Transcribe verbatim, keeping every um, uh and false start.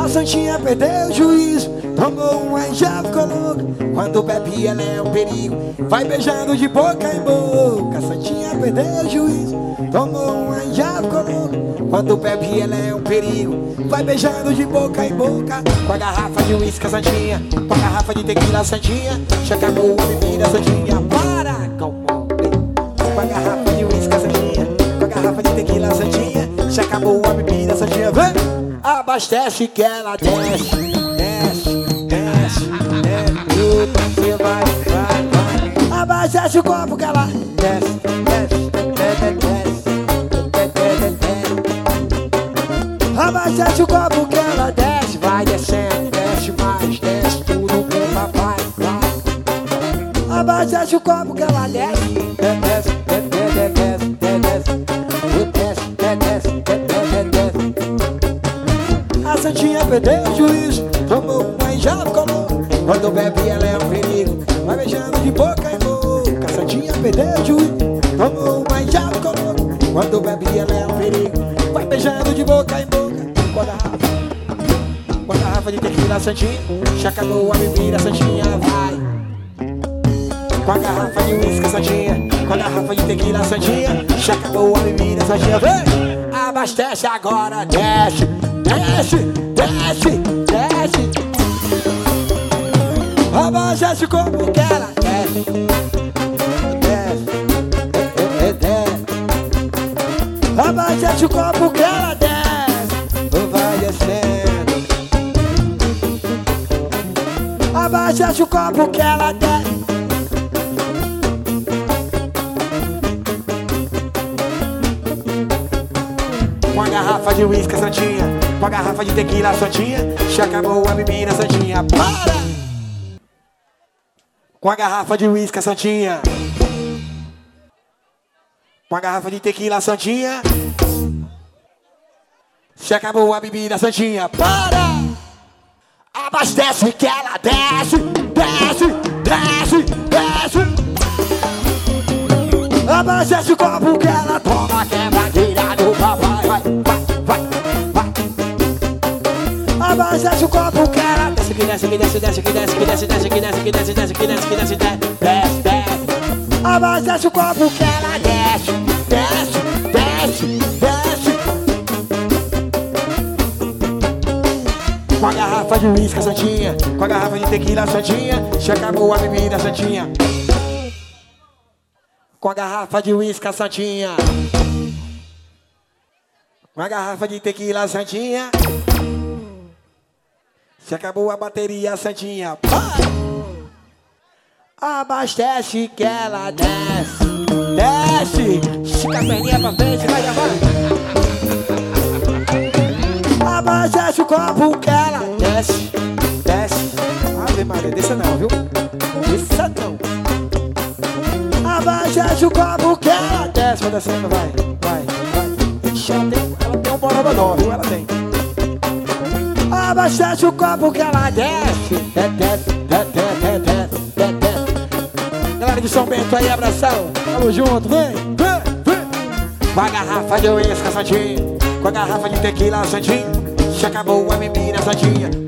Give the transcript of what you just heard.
Santinha perdeu o juízo, tomou uma e já ficou louca. Quando bebe ela é um perigo, vai beijando de boca em boca. Santinha perdeu o juízo, tomou uma e já ficou louca. Quando bebe ela é um perigo, vai beijando de boca em boca. Com a garrafa de uísque a Santinha, com a garrafa de tequila a Santinha, já acabou a bebida a Santinha. Para, calma. Com a garrafa de uísque a Santinha, com a garrafa de tequila a Santinha, já acabou a bebida a Santinha. Vem! Abastece que ela desce, desce, desce, desce, você vai, vai, vai. Abastece o copo que ela desce, desce, desce, desce, desce. Abastece o copo que ela desce, vai descendo, desce mais, desce tudo com papai, vai. Abastece o copo que ela desce, desce, desce, desce, desce, desce, desce, desce, desce. A Santinha perdeu o juízo, tomou uma e já ficou louca. Quando bebe ela é um perigo, vai beijando de boca em boca. A Santinha perdeu o juízo, tomou uma e já ficou louca. Quando bebe ela é um perigo, vai beijando de boca em boca. Com a garrafa, com a garrafa de tequila a Santinha, já acabou a bebida a Santinha, vai. Com a garrafa de uísque a Santinha, com a garrafa de tequila a Santinha, já acabou a bebida a Santinha, vem! Abastece agora, desce, desce, desce, desce. Abastece o corpo que ela desce, desce, é, desce. Abastece o corpo que ela desce, vai descendo. Abastece o corpo que ela desce. Com a garrafa de uísque a Santinha, com a garrafa de tequila a Santinha, já acabou a bebida a Santinha. Para! Com a garrafa de uísque a Santinha, com a garrafa de tequila a Santinha, já acabou a bebida a Santinha. Para! Abastece que ela desce, desce, desce, desce. Abastece o copo que ela toma, quebradinha do papai, vai, vai, vai, vai. Abastece o copo que ela desce, que desce, que desce, desce, que desce, que desce, desce, que desce, que desce, desce, que desce, que desce, desce, desce. Abastece o copo que ela desce, desce, desce, desce. Com a garrafa de uísque a Santinha, com a garrafa de tequila a Santinha, já acabou a bebida a Santinha. Com a garrafa de uísque a Santinha, com a garrafa de tequila a Santinha, se acabou a bateria a Santinha. Abastece que ela desce, desce. Estica a perninha pra frente, vai agora. Abastece o copo que ela desce, desce. Ave Maria, desça não, viu? Desça não. Abastece o copo que ela desce, vai descendo, vai, vai, vai. Ixi, ela tem, ela tem um borododó, viu? Ela tem. Abastece o copo que ela desce, desce, desce, desce, desce, desce. Galera de São Bento aí, abração. Tamo junto, vem, vem, vem. Com a garrafa de uísque a Santinha, com a garrafa de tequila a Santinha, já acabou a bebida a Santinha.